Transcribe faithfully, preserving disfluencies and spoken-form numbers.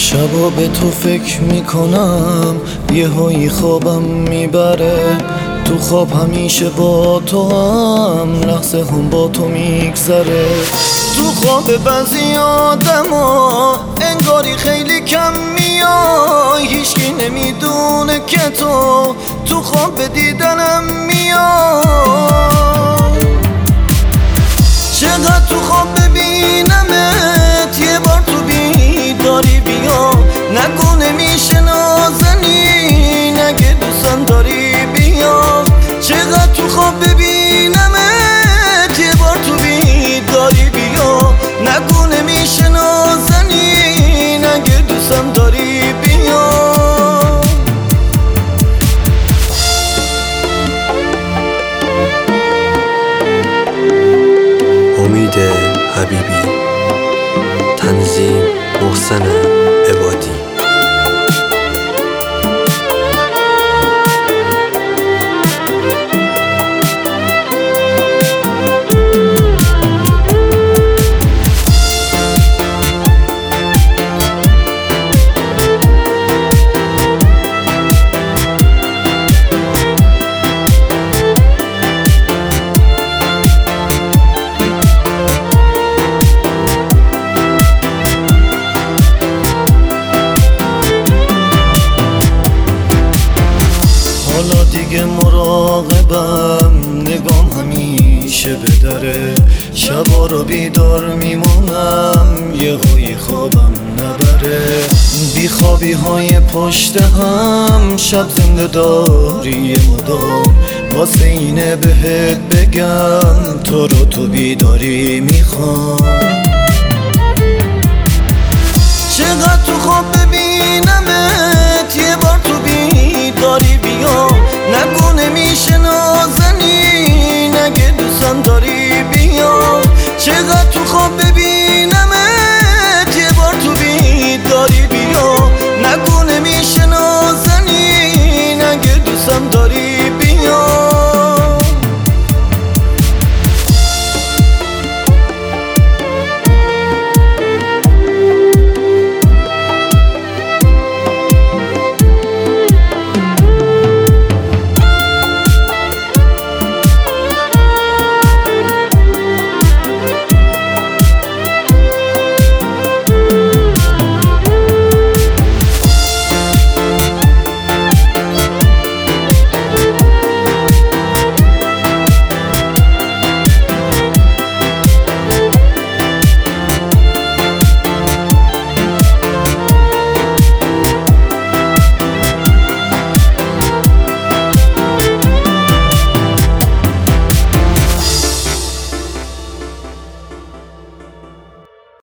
شبا به تو فکر میکنم یه هایی خوابم میبره، تو خواب همیشه با تو هم لحظه هم با تو میگذره. تو خواب بعضی آدم ها انگاری خیلی کم میای، هیچکی نمیدونه که تو تو خواب به دیدنم میای. چقدر تو خواب ببینمت یه بار تو بیداری بیا، نگو نمیشه نازنی نگه دوستم داری بیا. چقدر تو خواب ببینمت یه بار تو بیداری بیا، نگو نمیشه نازنی نگه دوستم داری بیا. امید حبیبی، تنظیم محسن عبادی. حالا دیگه مراقبم، نگام همیشه به دره، شبا رو بیدار میمونم یه هایی خوابم نبره. بیخوابی های پشت هم شب زنده داری مدام، واسه اینه بهت بگم تو رو تو بیداری میخوام.